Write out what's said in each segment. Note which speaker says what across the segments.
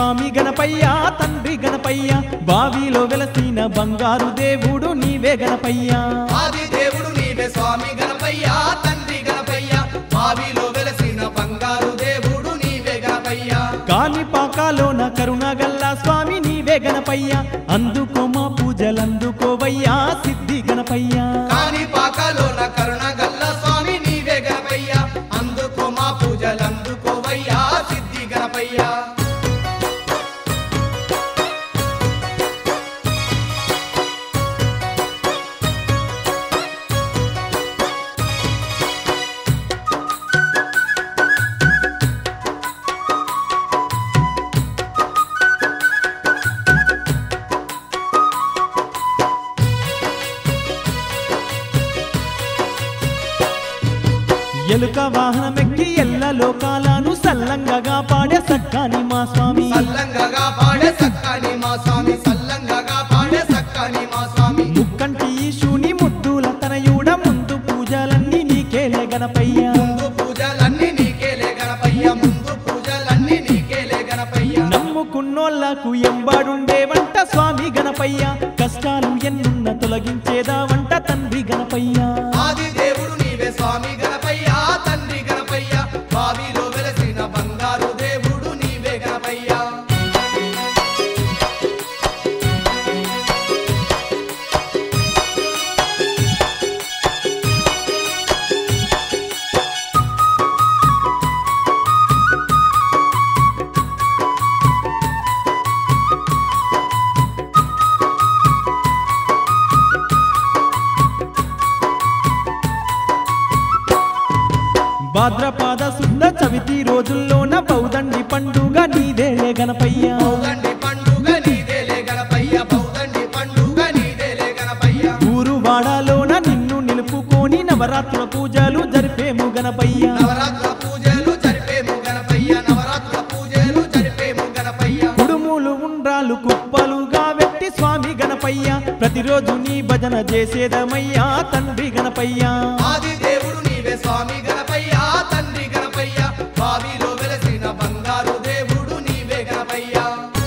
Speaker 1: స్వామి గణపయ్య తండ్రి గణపయ్య బావిలో వెలసిన బంగారు దేవుడు నీవే గణపయ్య
Speaker 2: ఆది దేవుడు నీవే స్వామి గణపయ్య తండ్రి గణపయ్య బావిలో వెలసిన బంగారు దేవుడు నీవే గణపయ్య
Speaker 1: కాణిపాకలోన కరుణగల్లా స్వామి నీవే గణపయ్య అందుకో మా పూజలందుకోవయ్యా సిద్ధి గణపయ్య
Speaker 2: కాణిపాకలోన కరుణగల్ల స్వామి నీవే గణపయ్య అందుకో మా పూజలందుకోవయ్యా సిద్ధి గణపయ్య
Speaker 1: ఎలుక వాహనమెక్కి ఎల్ల లోకాలను సల్లంగగా పాడే సక్కాని మా స్వామి
Speaker 2: సల్లంగగా పాడే సక్కాని మా స్వామి సల్లంగగా పాడే సక్కాని మా స్వామి
Speaker 1: ముక్కంటి ఈశుని ముద్దుల తనయుడ ముందు పూజలన్నీ నీకేలే గణపయ్య
Speaker 2: ముందు పూజలన్నీ నీకేలే గణపయ్య ముందు పూజలన్నీ నీకేలే గణపయ్య
Speaker 1: నమ్ముకున్నోళ్లకు ఎంబాడుండే వంట స్వామి గణపయ్య కష్టాలు ఎన్నున్న తొలగించేదా వంట తండ్రి గణపయ్య
Speaker 2: ఆది దేవుడు నీవే స్వామి గణపయ్య తండ్రి గణపయ్య బావిలో వెలసిన బంగారు దేవుడు నీవే గణపయ్య
Speaker 1: భాద్రపాద శుద్ధ చవితి రోజుల్లోన బౌదండి పండుగ నీదేలే గణపయ్య
Speaker 2: బౌదండి పండుగ నీదేలే గణపయ్య బౌదండి పండుగ నీదేలే గణపయ్య
Speaker 1: ఊరు వాడలోన నిన్ను నిలుపుకొని నవరాత్రుల పూజలు జరిపేము గణపయ్య
Speaker 2: నవరాత్రుల పూజలు జరిపేము గణపయ్య నవరాత్రుల పూజలు జరిపేము గణపయ్య
Speaker 1: కుడుములు ఉండ్రాలు కుప్పలుగా వెట్టి స్వామి గణపయ్య ప్రతిరోజు నీ భజన చేసేదమయ్యా తండ్రి గణపయ్య
Speaker 2: ఆది దేవుడు నీవే స్వామి గణపయ్య తండ్రి గణపయ్య బావిలో వెలసిన బంగారు దేవుడు నీవే గణపయ్య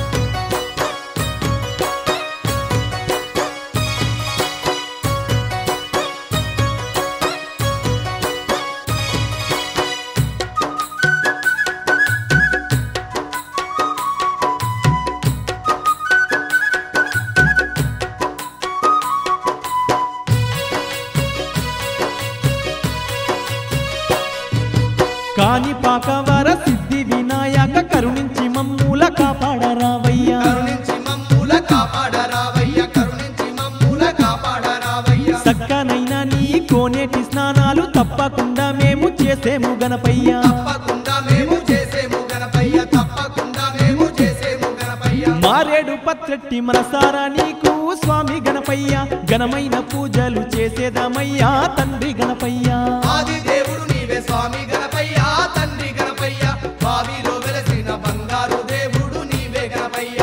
Speaker 1: కాణిపాకవర సిద్ధి వినాయక కరుణించి మమ్ముల కాపాడరావయ్యా
Speaker 2: కరుణించి మమ్ముల కాపాడరావయ్య కరుణించి మమ్ముల కాపాడరావయ్య
Speaker 1: సక్కనైనా నీ కోనేటి స్నానాలు తప్పకుండా మేము చేసేము గణపయ్య
Speaker 2: తప్పకుండా మేము చేసేము గణపయ్య తప్పకుండా మేము చేసేము గణపయ్య
Speaker 1: మారేడు పత్రెట్టి మనసారా నీకు స్వామి గణపయ్య ఘనమైన పూజలు చేసేదమయ్యా తండ్రి గణపయ్య
Speaker 2: ఆది దేవుడు నీవే స్వామి గణపయ్య తండ్రి గణపయ్య బావిలో వెలసిన బంగారు దేవుడు నీవే గణపయ్య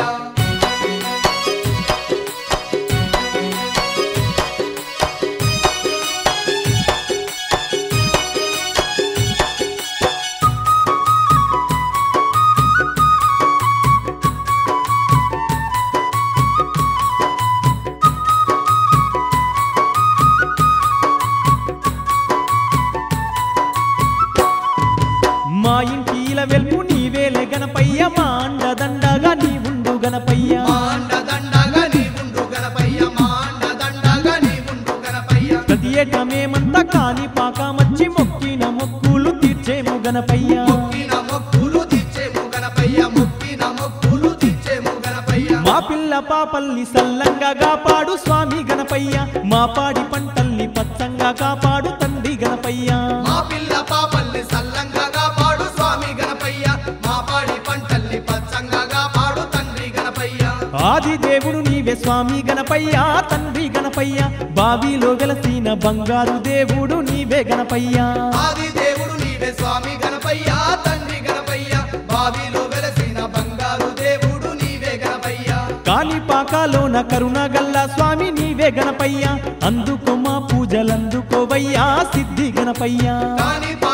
Speaker 1: మా ఇంటిల వెల్పు నీవేలే గణపయ్య మా అండదండగా నీ ఉండు గణపయ్య
Speaker 2: మా అండదండగా నీ ఉండు గణపయ్య మా అండదండగా నీ ఉండు గణపయ్య
Speaker 1: ప్రతి ఏటా మేమంతా కాణిపాకమచ్చి మొక్కిన మొక్కులు తీర్చేము గణపయ్య
Speaker 2: మొక్కిన మొక్కులు తీర్చేము గణపయ్య మొక్కిన మొక్కులు తీర్చేము గణపయ్య
Speaker 1: మా పిల్ల పాపల్ని సల్లంగా కాపాడు స్వామి గణపయ్య మా పాడి పంటల్ని పచ్చంగా కాపాడు తండ్రి గణపయ్య
Speaker 2: మా పిల్ల పాపల్ని సల్లంగా కాపాడు స్వామి గణపయ్య మా పాడి పంటల్ని పచ్చంగా కాపాడు తండ్రి గణపయ్య
Speaker 1: ఆది దేవుడు నీవే స్వామి గణపయ్య తండ్రి గణపయ్య బావిలో వెలసిన బంగారు దేవుడు నీవే గణపయ్య
Speaker 2: ఆది దేవుడు నీవే స్వామి గణపయ్య తండ్రి గణపయ్య బావిలో వెలసిన బంగారు దేవుడు నీవే గణపయ్య
Speaker 1: కాణిపాకలోన కరుణగల్లా స్వామి నీవే గణపయ్య అందుకో మా పూజలందుకోవయ్యా సిద్ధి గణపయ్య
Speaker 2: కాణిపాకలోన